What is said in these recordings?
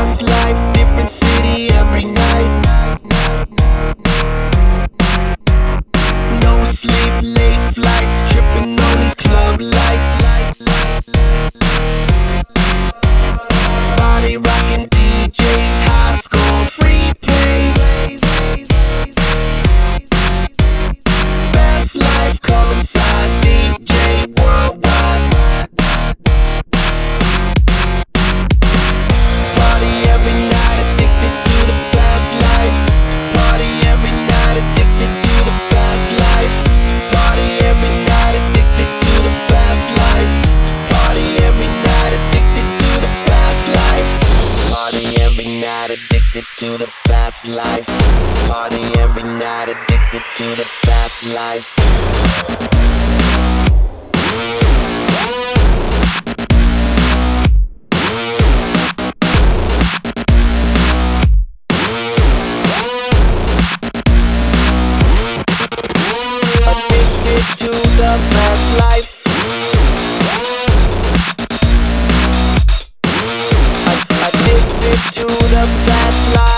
fast life, different city every night. No sleep, late flights, tripping on these club lights. Body rocking DJs, high score, free plays. Fast life, come inside, DJ worldwide. Party every night, addicted to the fast life. Party every night, addicted to the fast life. Party every night, addicted to the fast life. Party every night, addicted to the fast life. Party every night, addicted to the fast life. Party every night, addicted to the fast life. Addicted to the fast life. Addicted to the fast life.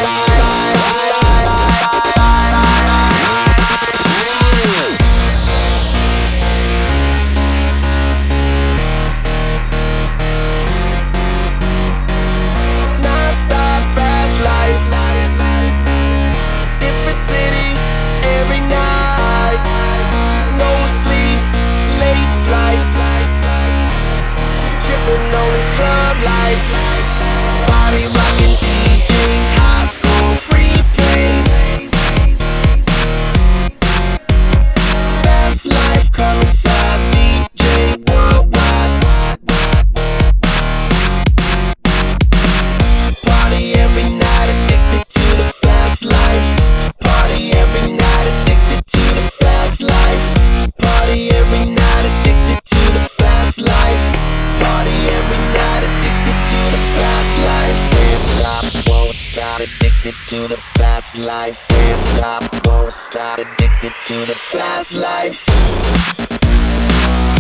Non-stop fast life. Different city every night. No sleep, late flights. Tripping on these club lights. Body rocking DJs, high school free plays. Fast life, come inside, DJ worldwide. Party every night, addicted to the fast life. Party every night, addicted to the fast life. Party every night, addicted to the fast life. Party every night, addicted to the fast life. Can't stop, won't stop, addicted to the fast life. Can't stop, won't stop, addicted to the fast life.